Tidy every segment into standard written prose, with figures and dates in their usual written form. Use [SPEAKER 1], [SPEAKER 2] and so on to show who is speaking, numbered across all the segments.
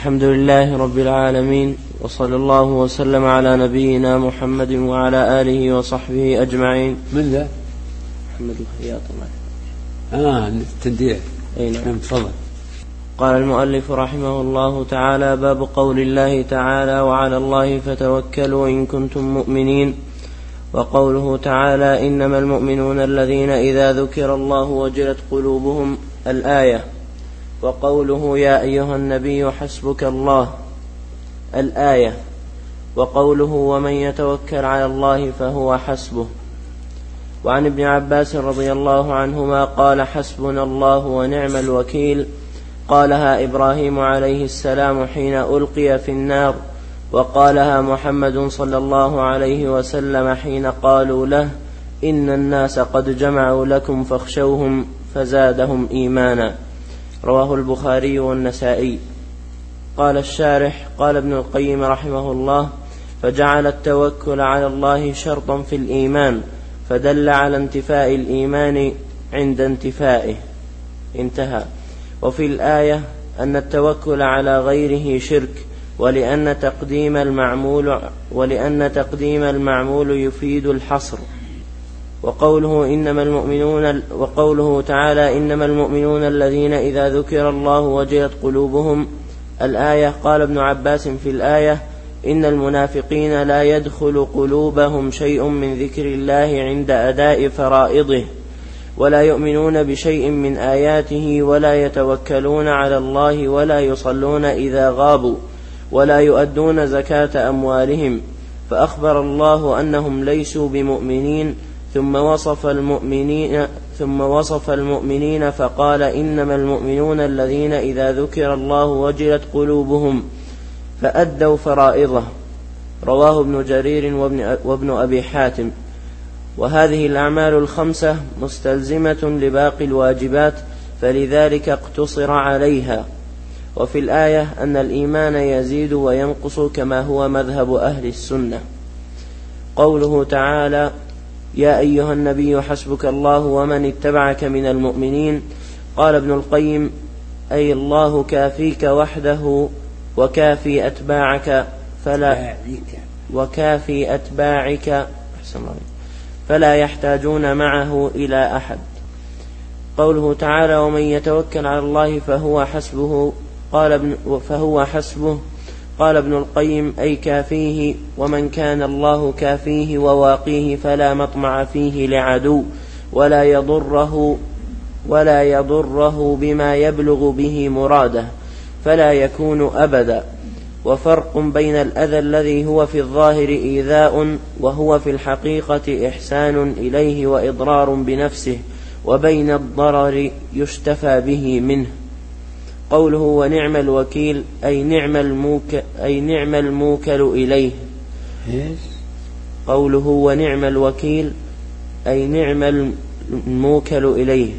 [SPEAKER 1] الحمد لله رب العالمين، وصلى الله وسلم على نبينا محمد وعلى آله وصحبه أجمعين.
[SPEAKER 2] من ذا؟
[SPEAKER 1] محمد الخياط.
[SPEAKER 2] التنديع.
[SPEAKER 1] نعم.
[SPEAKER 2] تفضل.
[SPEAKER 1] قال المؤلف رحمه الله تعالى: باب قول الله تعالى: وعلى الله فتوكلوا إن كنتم مؤمنين. وقوله تعالى: إنما المؤمنون الذين إذا ذكر الله وجلت قلوبهم، الآية. وقوله: يا أيها النبي حسبك الله، الآية. وقوله: ومن يتوكل على الله فهو حسبه. وعن ابن عباس رضي الله عنهما قال: حسبنا الله ونعم الوكيل. قالها إبراهيم عليه السلام حين ألقي في النار، وقالها محمد صلى الله عليه وسلم حين قالوا له: إن الناس قد جمعوا لكم فاخشوهم، فزادهم إيمانا. رواه البخاري والنسائي. قال الشارح: قال ابن القيم رحمه الله: فجعل التوكل على الله شرطا في الإيمان، فدل على انتفاء الإيمان عند انتفائه. انتهى. وفي الآية أن التوكل على غيره شرك، ولأن تقديم المعمول يفيد الحصر. وقوله تعالى: إنما المؤمنون الذين إذا ذكر الله وجلت قلوبهم، الآية. قال ابن عباس في الآية: إن المنافقين لا يدخل قلوبهم شيء من ذكر الله عند أداء فرائضه، ولا يؤمنون بشيء من آياته، ولا يتوكلون على الله، ولا يصلون إذا غابوا، ولا يؤدون زكاة أموالهم. فأخبر الله أنهم ليسوا بمؤمنين، ثم وصف المؤمنين فقال: إنما المؤمنون الذين إذا ذكر الله وجلت قلوبهم، فأدوا فرائضه. رواه ابن جرير وابن أبي حاتم. وهذه الأعمال الخمسة مستلزمة لباقي الواجبات، فلذلك اقتصر عليها. وفي الآية أن الإيمان يزيد وينقص كما هو مذهب أهل السنة. قوله تعالى: يا أيها النبي حسبك الله ومن اتبعك من المؤمنين. قال ابن القيم: أي الله كافيك وحده، وكافي أتباعك فلا يحتاجون معه إلى أحد. قوله تعالى: ومن يتوكل على الله فهو حسبه. قال ابن القيم: أي كافيه، ومن كان الله كافيه وواقيه فلا مطمع فيه لعدو، ولا يضره بما يبلغ به مراده، فلا يكون أبدا. وفرق بين الأذى الذي هو في الظاهر إيذاء وهو في الحقيقة إحسان إليه وإضرار بنفسه، وبين الضرر يشتفى به منه. قوله: ونعم الوكيل، أي نعم الموكل إليه. قوله: ونعم الوكيل، أي نعم الموكل إليه.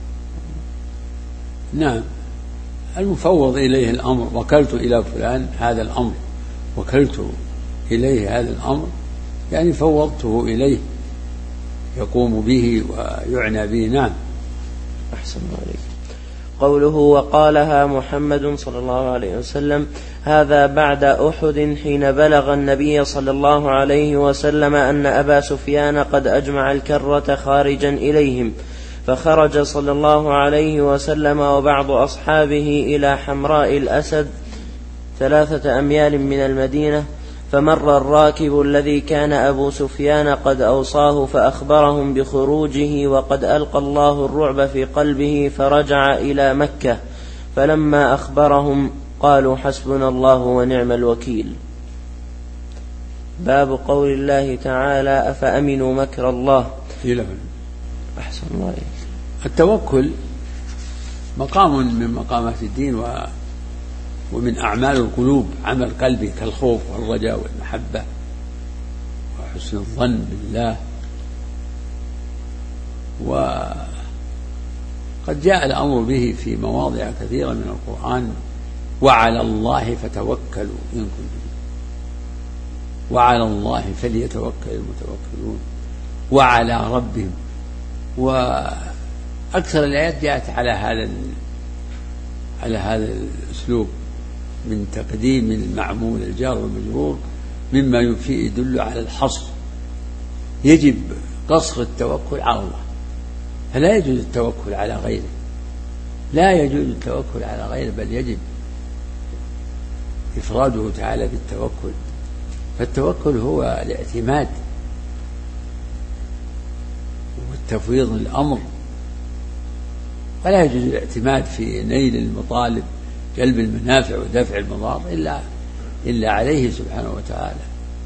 [SPEAKER 2] نعم، المفوض إليه الأمر. وكلت إلى فلان هذا الأمر، وكلت إليه هذا الأمر، يعني فوضته إليه يقوم به ويعنى به. نعم.
[SPEAKER 1] أحسن عليك. قوله: وقالها محمد صلى الله عليه وسلم، هذا بعد أحد، حين بلغ النبي صلى الله عليه وسلم أن أبا سفيان قد أجمع الكرة خارجا إليهم، فخرج صلى الله عليه وسلم وبعض أصحابه إلى حمراء الأسد 3 أميال من المدينة، فمر الراكب الذي كان أبو سفيان قد أوصاه فأخبرهم بخروجه، وقد ألقى الله الرعب في قلبه، فرجع إلى مكة. فلما أخبرهم قالوا: حسبنا الله ونعم الوكيل. باب قول الله تعالى: أفأمنوا مكر الله. أحسن الله.
[SPEAKER 2] التوكل مقام من مقامات الدين ومن أعمال القلوب، عمل قلبي كالخوف والرجاء والمحبة وحسن الظن بالله. وقد جاء الأمر به في مواضع كثيرة من القرآن: وعلى الله فتوكلوا إن كنتم، وعلى الله فليتوكل المتوكلون، وعلى ربهم. وأكثر الآيات جاءت على هذا الأسلوب. من تقديم المعمول الجار والمجرور مما يدل على الحصر. يجب قصر التوكل على الله، فلا يجوز التوكل على غيره، لا يجوز التوكل على غيره، بل يجب إفراده تعالى بالتوكل. فالتوكل هو الاعتماد والتفويض الأمر، فلا يجوز الاعتماد في نيل المطالب جلب المنافع ودفع المضار إلا عليه سبحانه وتعالى.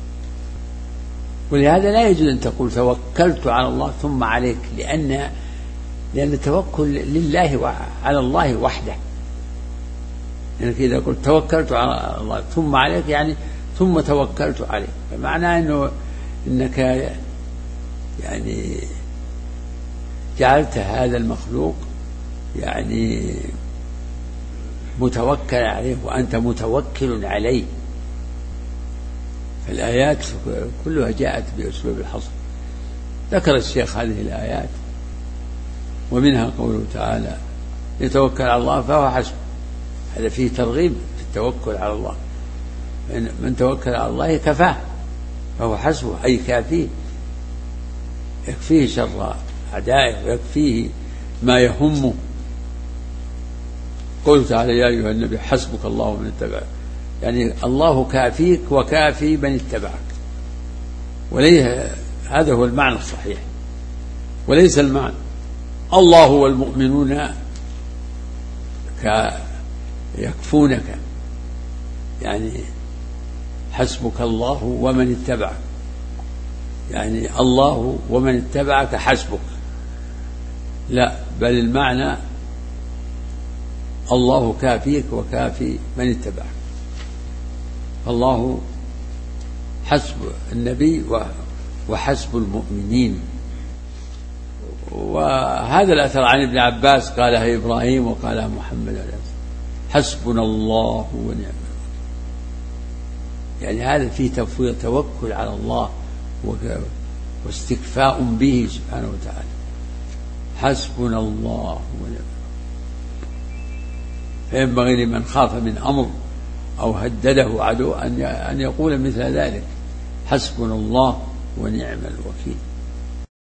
[SPEAKER 2] ولهذا لا يجوز أن تقول توكلت على الله ثم عليك، لأن التوكل لله وعلى الله وحده. يعني إذا قلت توكلت على الله ثم عليك يعني ثم توكلت عليه، فمعناه إنك يعني جعلت هذا المخلوق يعني متوكل عليه وأنت متوكل عليه. فالآيات كلها جاءت بأسلوب الحصر. ذكر الشيخ هذه الآيات ومنها قوله تعالى يتوكل على الله فهو حسبه، هذا فيه ترغيب في التوكل على الله. من توكل على الله كفاه فهو حسبه، أي كافيه، يكفيه شر أعدائه ويكفيه ما يهمه. قوله تعالى يا أيها النبي حسبك الله ومن اتبعك، يعني الله كافيك وكافي من اتبعك. هذا هو المعنى الصحيح، وليس المعنى الله والمؤمنون يكفونك، يعني حسبك الله ومن اتبعك، يعني الله ومن اتبعك حسبك. لا، بل المعنى الله كافيك وكافي من اتبعك. الله حسب النبي وحسب المؤمنين. وهذا الأثر عن ابن عباس قالها إبراهيم وقالها محمد حسبنا الله ونعم الوكيل. يعني هذا فيه تفويض توكل على الله واستكفاء به سبحانه وتعالى. حسبنا الله ونعم الوكيل. فينبغي لمن خاف من أمر أو هدده عدو أن يقول مثل ذلك حسبنا الله ونعم الوكيل.